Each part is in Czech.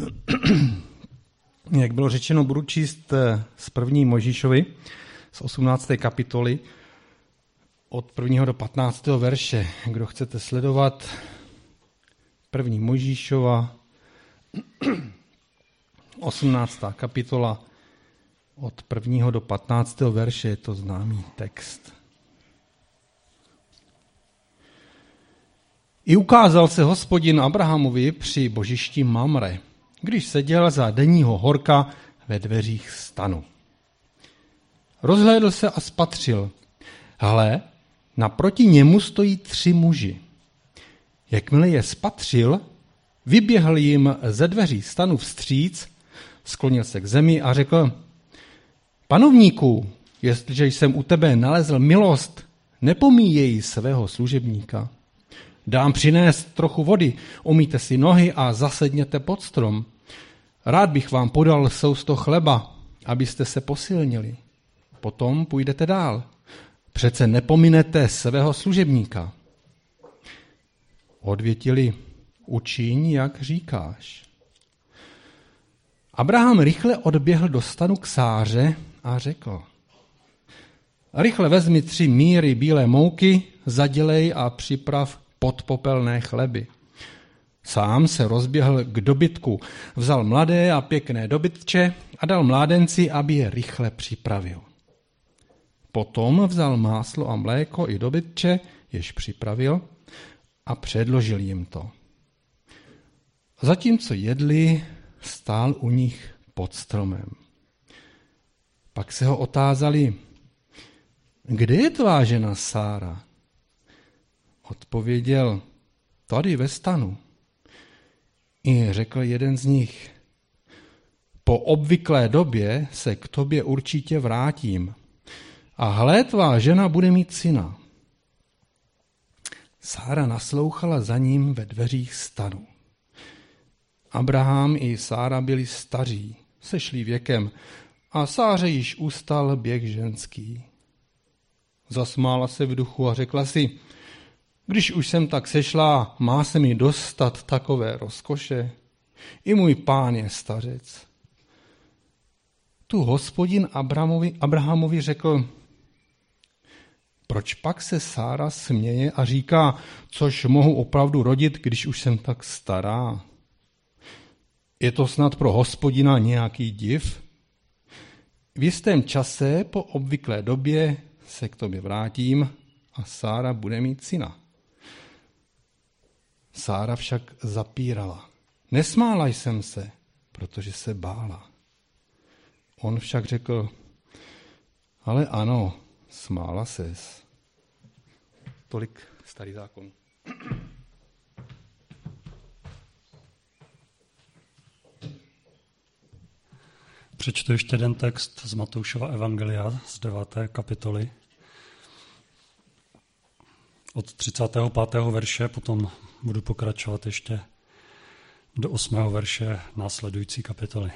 Jak bylo řečeno, budu číst z 1. Mojžíšovi, z 18. kapitoly, od 1. do 15. verše. Kdo chcete sledovat, 1. Mojžíšova, 18. kapitola, od 1. do 15. verše, je to známý text. I ukázal se Hospodin Abrahamovi při božišti Mamre, když seděl za denního horka ve dveřích stanu. Rozhlédl se a spatřil. Hle, naproti němu stojí 3 muži. Jakmile je spatřil, vyběhl jim ze dveří stanu vstříc, sklonil se k zemi a řekl: Panovníku, jestliže jsem u tebe nalezl milost, nepomíjej svého služebníka. Dám přinést trochu vody, umýjte si nohy a zasedněte pod strom. Rád bych vám podal sousto chleba, abyste se posilnili. Potom půjdete dál. Přece nepominete svého služebníka. Odvětili: Učiň, jak říkáš. Abraham rychle odběhl do stanu k Sáře a řekl: Rychle vezmi 3 míry bílé mouky, zadělej a připrav podpopelné chleby. Sám se rozběhl k dobytku, vzal mladé a pěkné dobytče a dal mládenci, aby je rychle připravil. Potom vzal máslo a mléko i dobytče, jež připravil, a předložil jim to. Zatímco jedli, stál u nich pod stromem. Pak se ho otázali: Kde je tvá žena Sára? Odpověděl: Tady ve stanu. I řekl jeden z nich: Po obvyklé době se k tobě určitě vrátím. A hle, tvá žena bude mít syna. Sára naslouchala za ním ve dveřích stanu. Abraham i Sára byli staří, sešli věkem, a Sáře již ustal běh ženský. Zasmála se v duchu a řekla si: Když už jsem tak sešla, má se mi dostat takové rozkoše? I můj pán je stařec. Tu Hospodin Abrahamovi řekl: Proč pak se Sára směje a říká, což mohu opravdu rodit, když už jsem tak stará? Je to snad pro Hospodina nějaký div? V jistém čase po obvyklé době se k tobě vrátím a Sára bude mít syna. Sára však zapírala. Nesmála jsem se, protože se bála. On však řekl: Ale ano, smála ses. Tolik starý zákon. Přečtu ještě jeden text z Matoušova evangelia z 9. kapitoly. Od 35. verše, potom budu pokračovat ještě do 8. verše následující kapitoly.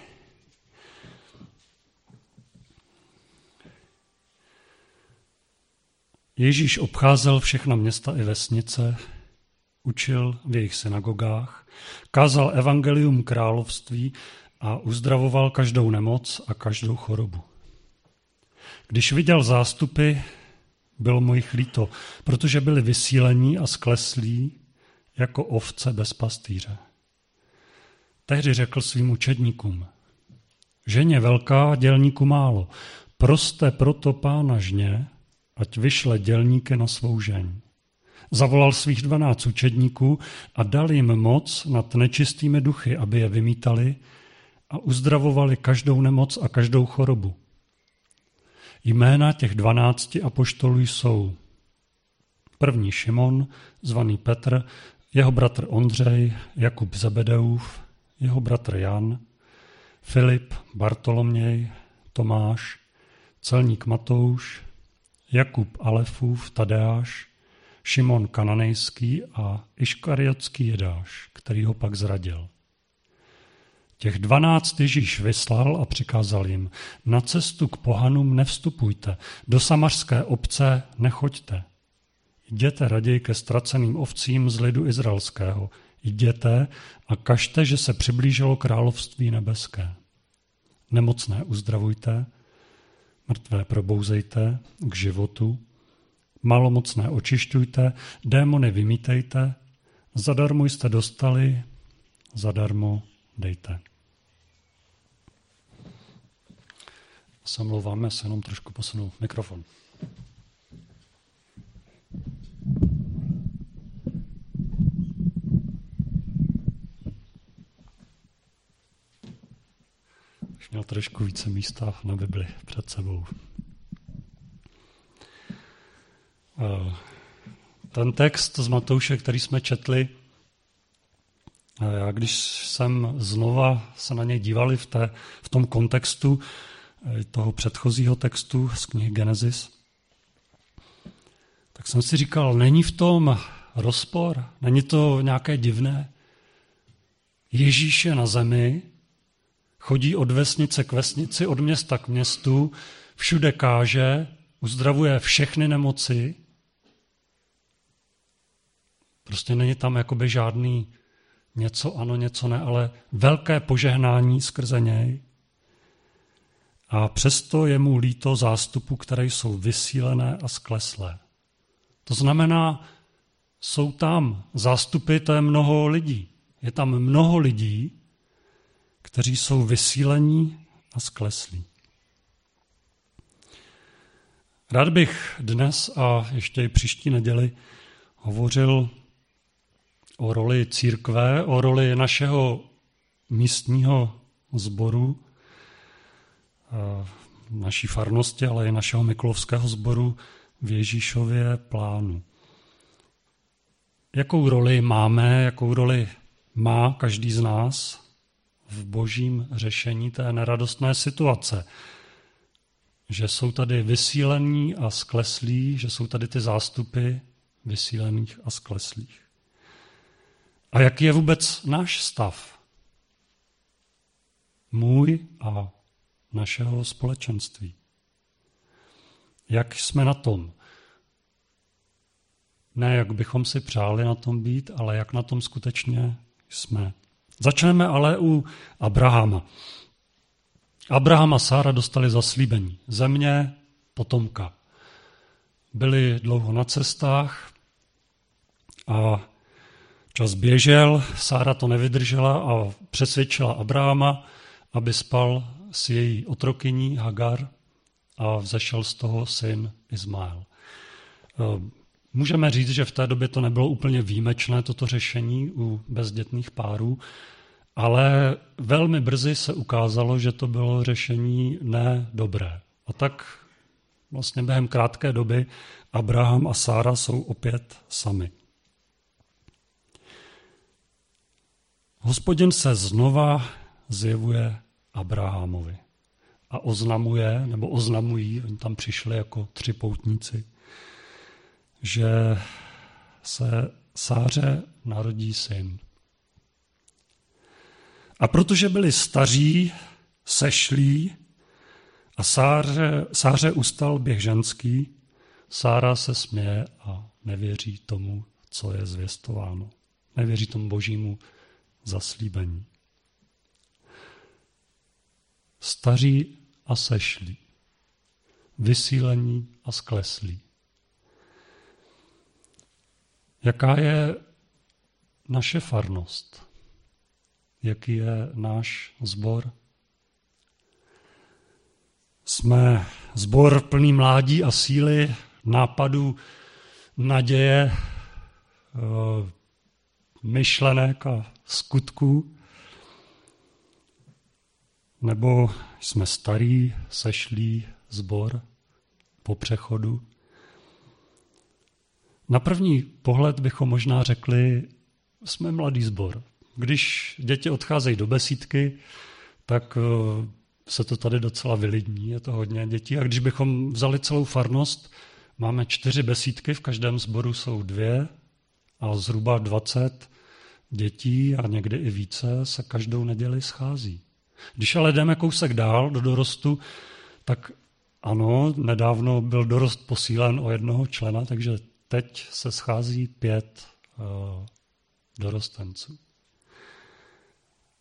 Ježíš obcházel všechna města i vesnice, učil v jejich synagogách, kázal evangelium království a uzdravoval každou nemoc a každou chorobu. Když viděl zástupy, bylo mu jich líto, protože byli vysílení a skleslí jako ovce bez pastýře. Tehdy řekl svým učedníkům: Ženě velká a dělníku málo, proste proto pána žně, ať vyšle dělníky na svou žeň. Zavolal svých 12 učedníků a dal jim moc nad nečistými duchy, aby je vymítali a uzdravovali každou nemoc a každou chorobu. Jména těch 12 apoštolů jsou: první Šimon, zvaný Petr, jeho bratr Ondřej, Jakub Zebedeův, jeho bratr Jan, Filip, Bartoloměj, Tomáš, celník Matouš, Jakub Alefův, Tadeáš, Šimon Kananejský a Iškariotský Judáš, který ho pak zradil. Těch 12 Ježíš vyslal a přikázal jim: Na cestu k pohanům nevstupujte, do samařské obce nechoďte. Jděte raději ke ztraceným ovcím z lidu izraelského. Jděte a kažte, že se přiblížilo království nebeské. Nemocné uzdravujte, mrtvé probouzejte k životu, malomocné očišťujte, démony vymítejte, zadarmo jste dostali, zadarmo dejte. Se mluváme, se jenom trošku posunu mikrofon. Už měl trošku více místa na Bibli před sebou. Ten text z Matouše, který jsme četli, já když jsem znova se na něj dívali v tom kontextu toho předchozího textu z knihy Genesis, tak jsem si říkal, není v tom rozpor, není to nějaké divné? Ježíš je na zemi, chodí od vesnice k vesnici, od města k městu, všude káže, uzdravuje všechny nemoci. Prostě není tam jakoby žádný něco ano, něco ne, ale velké požehnání skrze něj. A přesto je mu líto zástupů, které jsou vysílené a skleslé. To znamená, jsou tam zástupy, to je mnoho lidí. Je tam mnoho lidí, kteří jsou vysílení a skleslí. Rád bych dnes a ještě i příští neděli hovořil o roli církve, o roli našeho místního sboru, naší farnosti, ale i našeho Mikulovského sboru v Ježíšově plánu. Jakou roli máme, jakou roli má každý z nás v božím řešení té neradostné situace? Že jsou tady vysílení a skleslí, že jsou tady ty zástupy vysílených a skleslých. A jaký je vůbec náš stav? Můj a našeho společenství. Jak jsme na tom? Ne, jak bychom si přáli na tom být, ale jak na tom skutečně jsme. Začneme ale u Abrahama. Abraham a Sára dostali zaslíbení. Země, potomka. Byli dlouho na cestách a čas běžel, Sára to nevydržela a přesvědčila Abrahama, aby spal s její otrokyní Hagar a vzešel z toho syn Izmael. Můžeme říct, že v té době to nebylo úplně výjimečné, toto řešení u bezdětných párů, ale velmi brzy se ukázalo, že to bylo řešení nedobré. A tak vlastně během krátké doby Abraham a Sára jsou opět sami. Hospodin se znova zjevuje Abrahamovi a oznamují, oni tam přišli jako 3 poutníci, že se Sáře narodí syn. A protože byli staří, sešlí a Sáře ustal běh ženský, Sára se směje a nevěří tomu, co je zvěstováno. Nevěří tomu božímu zaslíbení. Staří a sešlí, vysílení a skleslí. Jaká je naše farnost? Jaký je náš sbor? Jsme sbor plný mládí a síly, nápadů, naděje, myšlenek a skutků? Nebo jsme starý, sešlý sbor po přechodu? Na první pohled bychom možná řekli, jsme mladý sbor. Když děti odcházejí do besídky, tak se to tady docela vylidní, je to hodně dětí. A když bychom vzali celou farnost, máme 4 besídky, v každém sboru jsou 2 a zhruba 20 dětí a někdy i více se každou neděli schází. Když ale jdeme kousek dál do dorostu, tak ano, nedávno byl dorost posílen o 1 člena, takže teď se schází 5 dorostenců.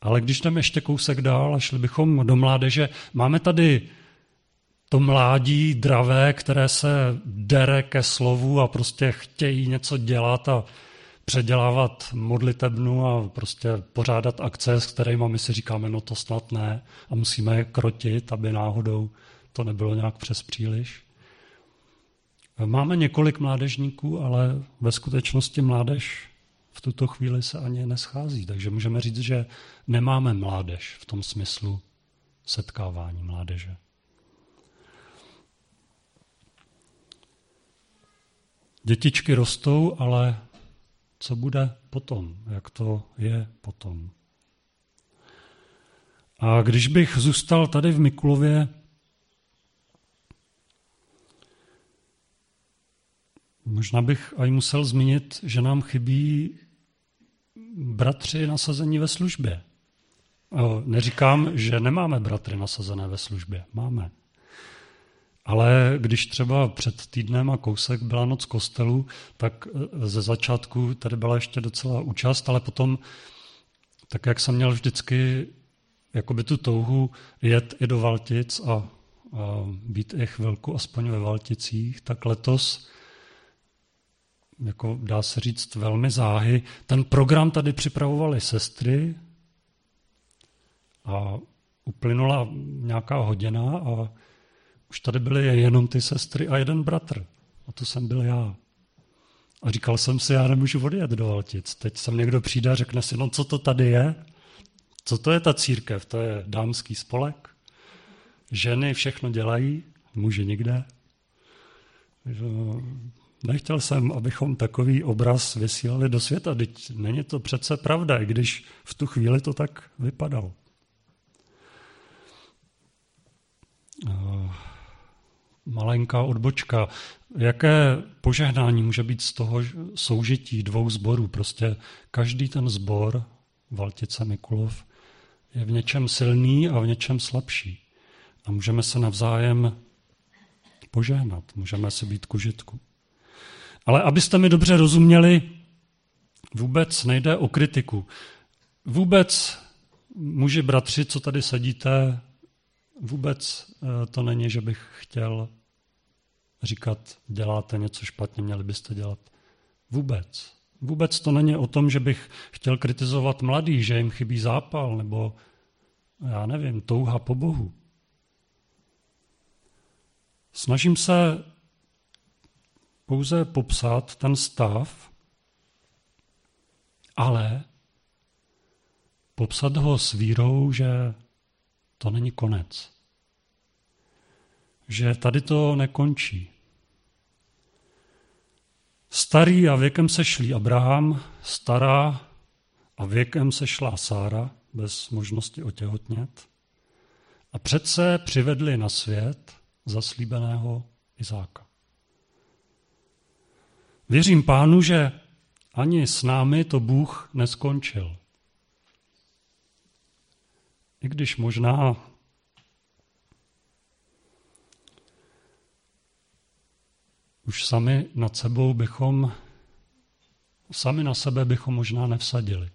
Ale když jdeme ještě kousek dál a šli bychom do mládeže, máme tady to mládí dravé, které se dere ke slovu a prostě chtějí něco dělat a předělávat modlitebnu a prostě pořádat akce, s kterými my si říkáme, no to snad ne a musíme je krotit, aby náhodou to nebylo nějak přes příliš. Máme několik mládežníků, ale ve skutečnosti mládež v tuto chvíli se ani neschází, takže můžeme říct, že nemáme mládež v tom smyslu setkávání mládeže. Dětičky rostou, ale co bude potom? Jak to je potom? A když bych zůstal tady v Mikulově, možná bych aj musel zmínit, že nám chybí bratři nasazení ve službě. Neříkám, že nemáme bratry nasazené ve službě. Máme. Ale když třeba před týdnem a kousek byla noc kostelu, tak ze začátku tady byla ještě docela účast, ale potom, tak jak jsem měl vždycky jakoby tu touhu jet i do Valtic a být i chvilku aspoň ve Valticích, tak letos, jako dá se říct velmi záhy, ten program tady připravovali sestry a uplynula nějaká hodina a už tady byly jenom ty sestry a jeden bratr. A to jsem byl já. A říkal jsem si, já nemůžu odjet do Valtic. Teď sem někdo přijde a řekne si, no co to tady je? Co to je ta církev? To je dámský spolek? Ženy všechno dělají, muži nikde. Nechtěl jsem, abychom takový obraz vysílali do světa. Teď není to přece pravda, i když v tu chvíli to tak vypadalo. Malenká odbočka. Jaké požehnání může být z toho soužití dvou sborů? Prostě každý ten sbor, Valtice Mikulov, je v něčem silný a v něčem slabší. A můžeme se navzájem požehnat, můžeme si být k užitku. Ale abyste mi dobře rozuměli, vůbec nejde o kritiku. Vůbec, muži, bratři, co tady sedíte, vůbec to není, že bych chtěl říkat, děláte něco špatně, měli byste dělat. Vůbec. Vůbec to není o tom, že bych chtěl kritizovat mladý, že jim chybí zápal, nebo já nevím, touha po Bohu. Snažím se pouze popsat ten stav, ale popsat ho s vírou, že to není konec. Že tady to nekončí. Starý a věkem sešlý Abraham, stará a věkem sešlá Sára, bez možnosti otěhotnět, a přece přivedli na svět zaslíbeného Izáka. Věřím Pánu, že ani s námi to Bůh neskončil. I když možná už sami na sebe bychom možná nevsadili.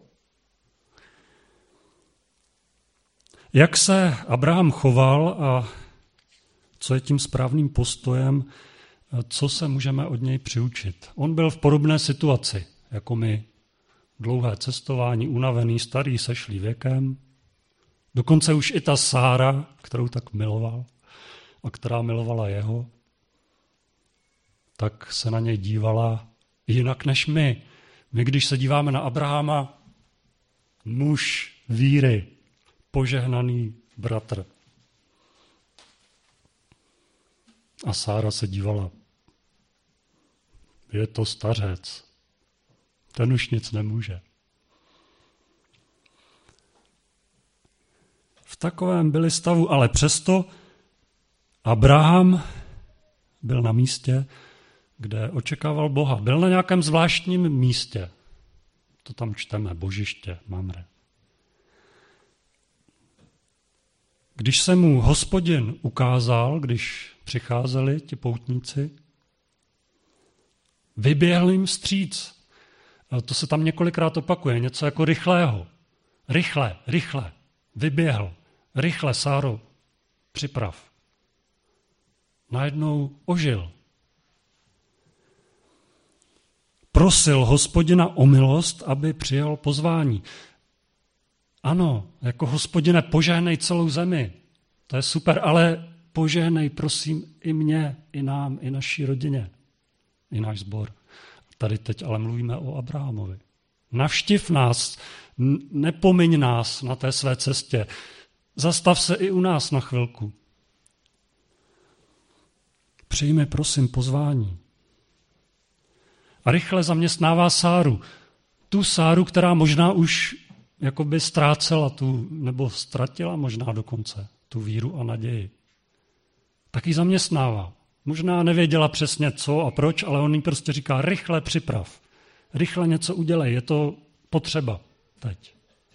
Jak se Abraham choval a co je tím správným postojem, co se můžeme od něj přiučit? On byl v podobné situaci, jako my. Dlouhé cestování, unavený, starý, sešlý věkem. Dokonce už i ta Sára, kterou tak miloval a která milovala jeho, tak se na něj dívala jinak než my. My, když se díváme na Abrahama, muž víry, požehnaný bratr. A Sára se dívala, je to stařec, ten už nic nemůže. V takovém byli stavu, ale přesto Abraham byl na místě, kde očekával Boha. Byl na nějakém zvláštním místě. To tam čteme, božiště, Mamre. Když se mu Hospodin ukázal, když přicházeli ti poutníci, vyběhl jim vstříc. To se tam několikrát opakuje, něco jako rychlého. rychle, vyběhl, rychle, Sáro, připrav. Najednou ožil. Prosil Hospodina o milost, aby přijal pozvání. Ano, jako Hospodine, požehnej celou zemi. To je super, ale požehnej, prosím, i mě, i nám, i naší rodině, i náš sbor. Tady teď ale mluvíme o Abrahamovi. Navštiv nás, nepomiň nás na té své cestě. Zastav se i u nás na chvilku. Přijmi, prosím, pozvání. A rychle zaměstnává Sáru. Tu Sáru, která možná už jakoby ztrácela nebo ztratila možná dokonce tu víru a naději. Tak ji zaměstnává. Možná nevěděla přesně co a proč, ale on jí prostě říká, rychle připrav. Rychle něco udělej, je to potřeba teď.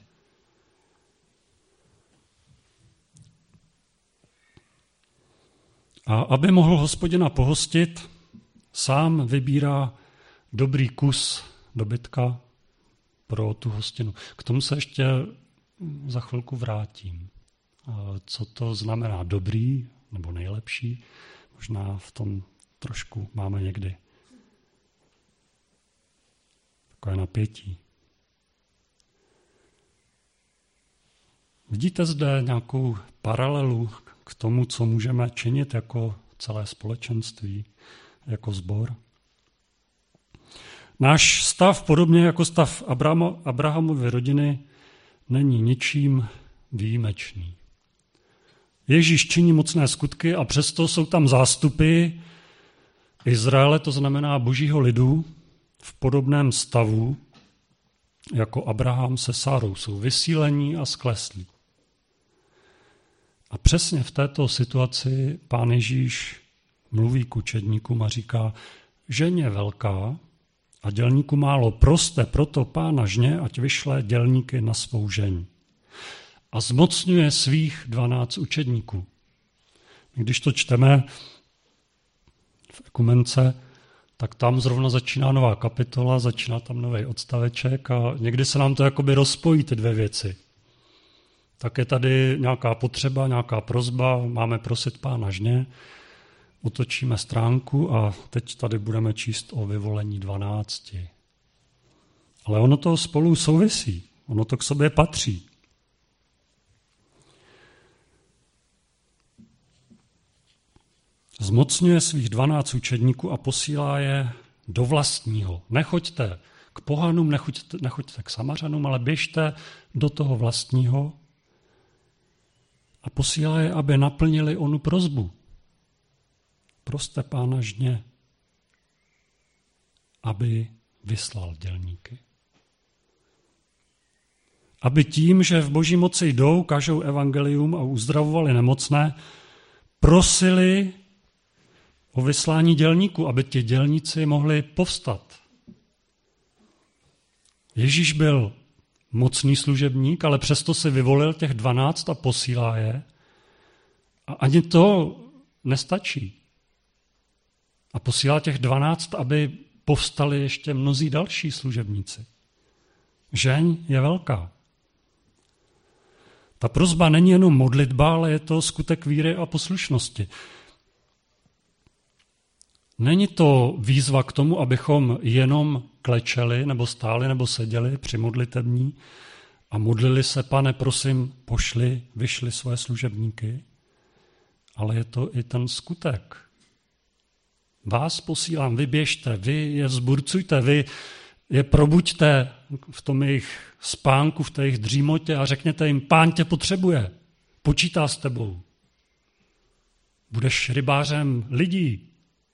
A aby mohl Hospodina pohostit, sám vybírá dobrý kus dobytka pro tu hostinu. K tomu se ještě za chvilku vrátím. Co to znamená dobrý nebo nejlepší? Možná v tom trošku máme někdy takové napětí. Vidíte zde nějakou paralelu k tomu, co můžeme činit jako celé společenství, jako sbor? Náš stav, podobně jako stav Abrahamovy rodiny, není ničím výjimečný. Ježíš činí mocné skutky a přesto jsou tam zástupy Izraele, to znamená božího lidu, v podobném stavu, jako Abraham se Sárou. Jsou vysílení a skleslí. A přesně v této situaci Pán Ježíš mluví k učedníkům a říká, ženě velká a dělníku málo, proste proto Pána žně, ať vyšle dělníky na svou žeň. A zmocňuje svých 12 učedníků. Když to čteme v Ekumence, tak tam zrovna začíná nová kapitola, začíná tam nový odstaveček a někdy se nám to jakoby rozpojí ty dvě věci. Tak je tady nějaká potřeba, nějaká prosba, máme prosit Pána žně, otočíme stránku a teď tady budeme číst o vyvolení 12. Ale ono to spolu souvisí, ono to k sobě patří. Zmocňuje svých 12 učedníků a posílá je do vlastního. Nechoďte k pohanům, nechoďte k Samařanům, ale běžte do toho vlastního a posílá je, aby naplnili onu prosbu. Proste Pána žně, aby vyslal dělníky. Aby tím, že v boží moci jdou, kažou evangelium a uzdravovali nemocné, prosili o vyslání dělníků, aby ti dělníci mohli povstat. Ježíš byl mocný služebník, ale přesto si vyvolil těch 12 a posílá je. A ani to nestačí. A posílá těch 12, aby povstali ještě mnozí další služebníci. Žeň je velká. Ta prosba není jenom modlitba, ale je to skutek víry a poslušnosti. Není to výzva k tomu, abychom jenom klečeli, nebo stáli, nebo seděli při modlitební a modlili se, Pane, prosím, vyšli svoje služebníky, ale je to i ten skutek. Vás posílám, vy běžte, vy je vzburcujte, vy je probuďte v tom jejich spánku, v té jejich dřímotě a řekněte jim, Pán tě potřebuje, počítá s tebou. Budeš rybářem lidí.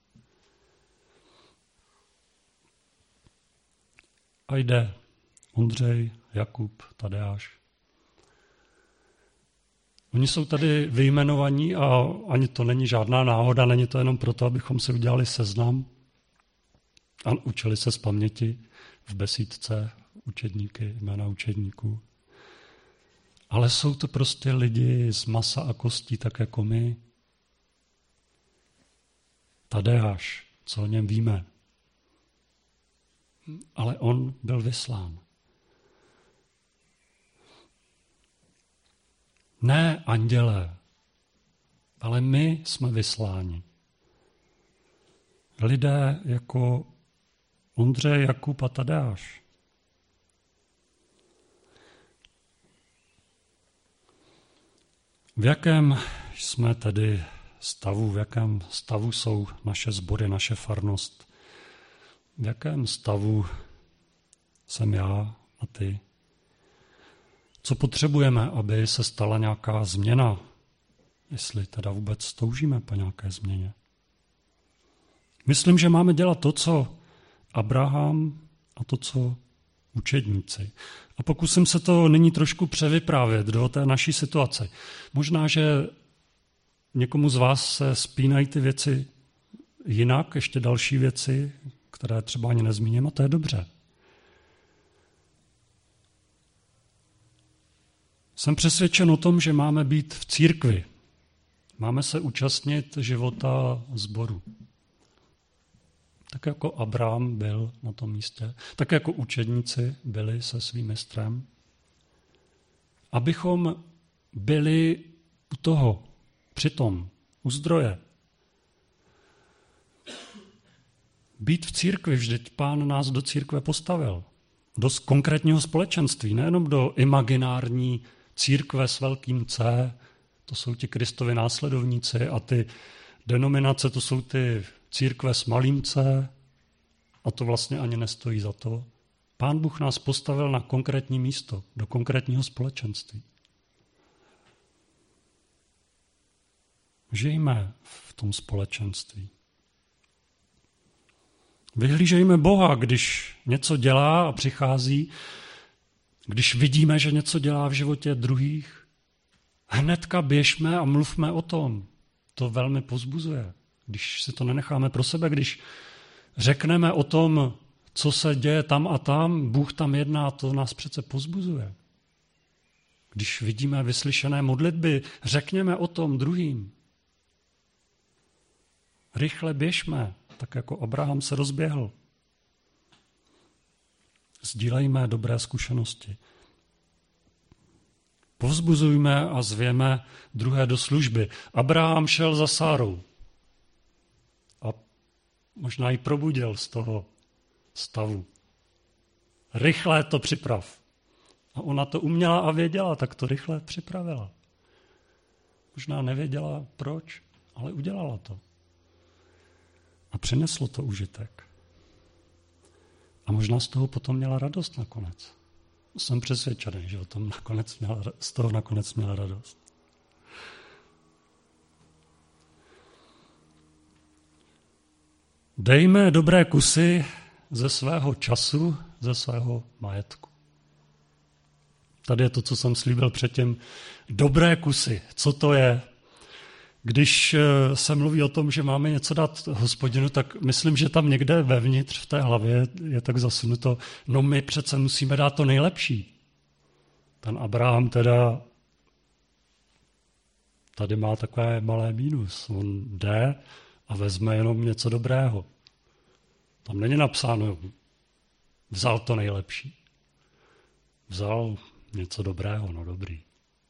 A jde Ondřej, Jakub, Tadeáš. Oni jsou tady vyjmenovaní a ani to není žádná náhoda, není to jenom proto, abychom si udělali seznam a učili se z paměti v besídce učedníky, jména učedníků. Ale jsou to prostě lidi z masa a kostí, tak jako my. Tadeáš, co o něm víme. Ale on byl vyslán. Ne andělé, ale my jsme vysláni. Lidé jako Ondřej, Jakub a Tadeáš. V jakém jsme tedy stavu, v jakém stavu jsou naše sbory, naše farnost? V jakém stavu jsem já a ty? Co potřebujeme, aby se stala nějaká změna? Jestli teda vůbec toužíme po nějaké změně. Myslím, že máme dělat to, co Abraham a to, co učedníci. A pokusím se to nyní trošku převyprávět do té naší situace. Možná, že někomu z vás se spínají ty věci jinak, ještě další věci, které třeba ani nezmíním, a to je dobře. Jsem přesvědčen o tom, že máme být v církvi. Máme se účastnit života sboru. Tak jako Abraham byl na tom místě, tak jako učedníci byli se svým mistrem. Abychom byli u toho, přitom, u zdroje. Být v církvi, vždyť Pán nás do církve postavil. Do konkrétního společenství, nejenom do imaginární církve s velkým C, to jsou ti Kristovi následovníci, a ty denominace, to jsou ty církve s malým C, a to vlastně ani nestojí za to. Pán Bůh nás postavil na konkrétní místo, do konkrétního společenství. Žijme v tom společenství. Vyhlížejme Boha, když něco dělá a přichází, když vidíme, že něco dělá v životě druhých, hnedka běžme a mluvme o tom. To velmi povzbuzuje. Když si to nenecháme pro sebe, když řekneme o tom, co se děje tam a tam, Bůh tam jedná, to nás přece povzbuzuje. Když vidíme vyslyšené modlitby, řekněme o tom druhým. Rychle běžme, tak jako Abraham se rozběhl. Sdílejme dobré zkušenosti. Povzbuzujme a zvěme druhé do služby. Abraham šel za Sárou a možná ji probudil z toho stavu. Rychle to připrav. A ona to uměla a věděla, tak to rychle připravila. Možná nevěděla proč, ale udělala to. A přineslo to užitek. A možná z toho potom měla radost nakonec. Jsem přesvědčený, že z toho nakonec měla radost. Dejme dobré kusy ze svého času, ze svého majetku. Tady je to, co jsem slíbil předtím. Dobré kusy. Co to je? Když se mluví o tom, že máme něco dát Hospodinu, tak myslím, že tam někde vevnitř v té hlavě je tak zasunuto, no my přece musíme dát to nejlepší. Ten Abraham teda tady má takové malé mínus. On jde a vezme jenom něco dobrého. Tam není napsáno, vzal to nejlepší. Vzal něco dobrého, no dobrý.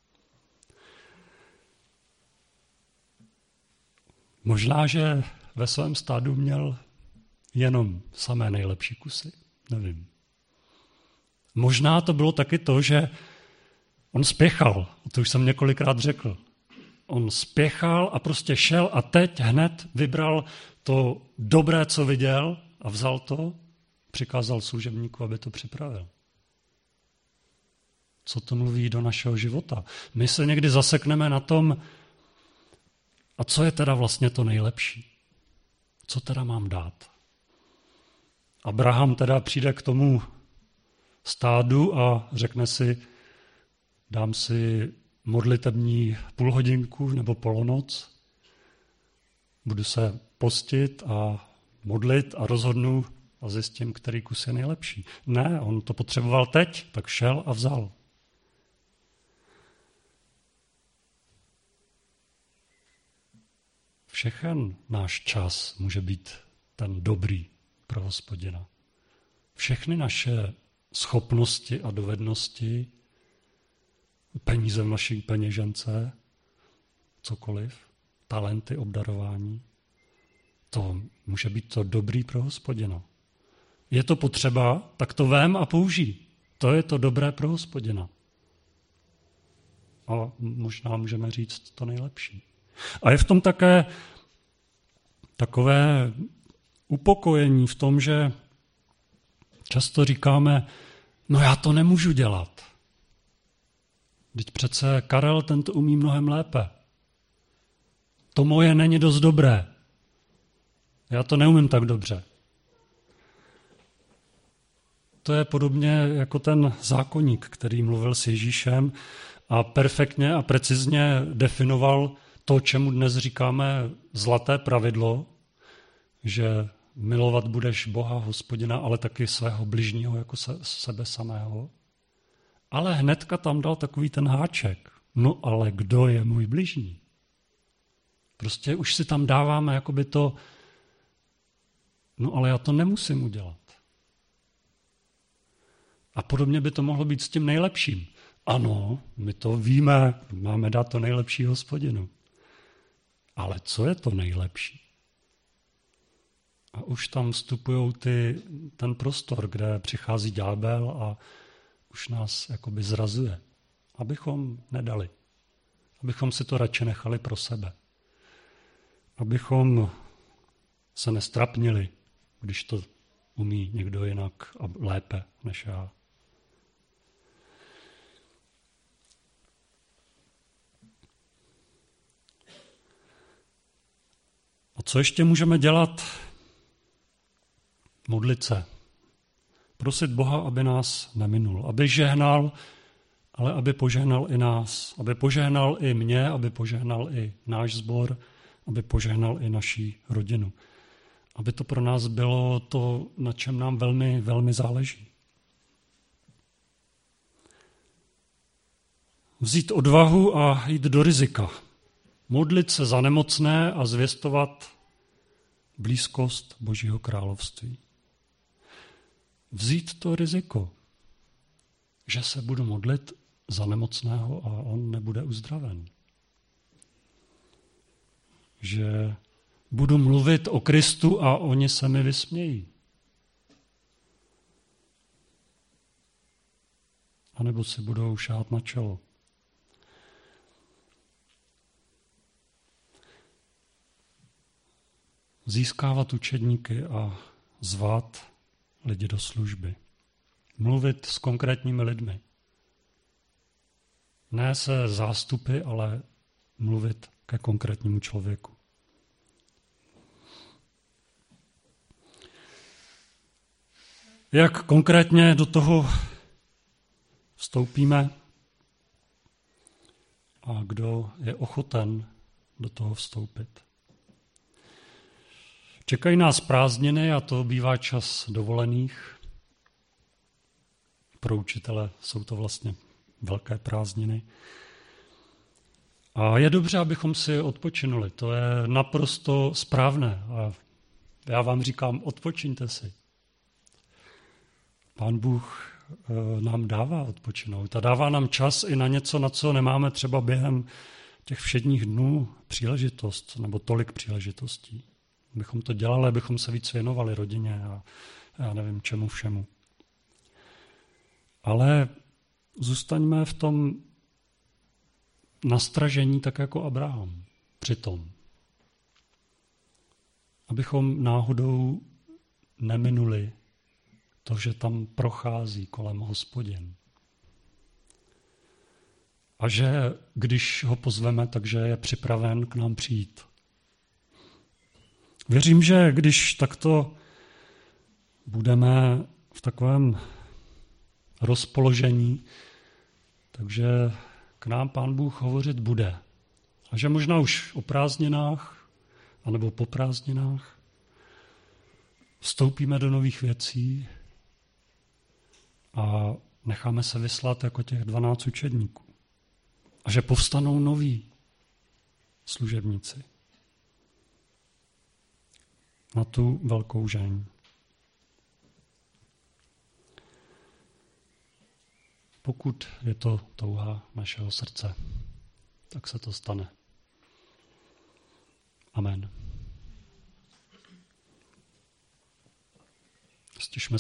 Možná, že ve svém stádu měl jenom samé nejlepší kusy, nevím. Možná to bylo taky to, že on spěchal, to už jsem několikrát řekl. On spěchal a prostě šel a teď hned vybral to dobré, co viděl a vzal to, přikázal služebníku, aby to připravil. Co to mluví do našeho života? My se někdy zasekneme na tom, a co je teda vlastně to nejlepší? Co teda mám dát? Abraham teda přijde k tomu stádu a řekne si, dám si modlitební půlhodinku nebo polonoc, budu se postit a modlit a rozhodnu a zjistím, který kus je nejlepší. Ne, on to potřeboval teď, tak šel a vzal. Všechen náš čas může být ten dobrý pro Hospodina. Všechny naše schopnosti a dovednosti peníze v naší peněžence, cokoliv, talenty, obdarování. To může být to dobrý pro Hospodina. Je to potřeba, tak to vem a použij. To je to dobré pro Hospodina. A možná můžeme říct to nejlepší. A je v tom také takové upokojení v tom, že často říkáme, no já to nemůžu dělat. Vždyť přece Karel ten to umí mnohem lépe. To moje není dost dobré. Já to neumím tak dobře. To je podobně jako ten zákoník, který mluvil s Ježíšem a perfektně a precizně definoval to, čemu dnes říkáme zlaté pravidlo, že milovat budeš Boha, Hospodina, ale taky svého bližního jako sebe samého. Ale hnedka tam dal takový ten háček. No ale kdo je můj bližní? Prostě už si tam dáváme jakoby to, no ale já to nemusím udělat. A podobně by to mohlo být s tím nejlepším. Ano, my to víme, máme dát to nejlepší Hospodinu. Ale co je to nejlepší? A už tam vstupují ten prostor, kde přichází ďábel a už nás jakoby zrazuje. Abychom nedali. Abychom si to radši nechali pro sebe. Abychom se nestrapnili, když to umí někdo jinak a lépe než já. A co ještě můžeme dělat? Modlit se. Prosit Boha, aby nás neminul. Aby žehnal, ale aby požehnal i nás. Aby požehnal i mě, aby požehnal i náš sbor, aby požehnal i naší rodinu. Aby to pro nás bylo to, na čem nám velmi, velmi záleží. Vzít odvahu a jít do rizika. Modlit se za nemocné a zvěstovat blízkost Božího království. Vzít to riziko, že se budu modlit za nemocného a on nebude uzdraven. Že budu mluvit o Kristu a oni se mi vysmějí. A nebo si budou šát na čelo. Získávat učedníky a zvat lidi do služby. Mluvit s konkrétními lidmi. Ne se zástupy, ale mluvit ke konkrétnímu člověku. Jak konkrétně do toho vstoupíme a kdo je ochoten do toho vstoupit. Čekají nás prázdniny a to bývá čas dovolených. Pro učitele jsou to vlastně velké prázdniny. A je dobře, abychom si odpočinuli. To je naprosto správné. A já vám říkám, odpočiňte si. Pán Bůh nám dává odpočinout a dává nám čas i na něco, na co nemáme třeba během těch všedních dnů příležitost, nebo tolik příležitostí. Abychom to dělali, abychom se víc věnovali rodině a já nevím čemu všemu. Ale zůstaňme v tom nastražení tak jako Abraham přitom. Abychom náhodou neminuli to, že tam prochází kolem Hospodin. A že když ho pozveme, takže je připraven k nám přijít. Věřím, že když takto budeme v takovém rozpoložení, takže k nám Pán Bůh hovořit bude. A že možná už o prázdninách, anebo po prázdninách, vstoupíme do nových věcí a necháme se vyslat jako těch 12 učedníků. A že povstanou noví služebníci na tu velkou žeň. pokud je to touha našeho srdce, tak se to stane. Amen. Stišme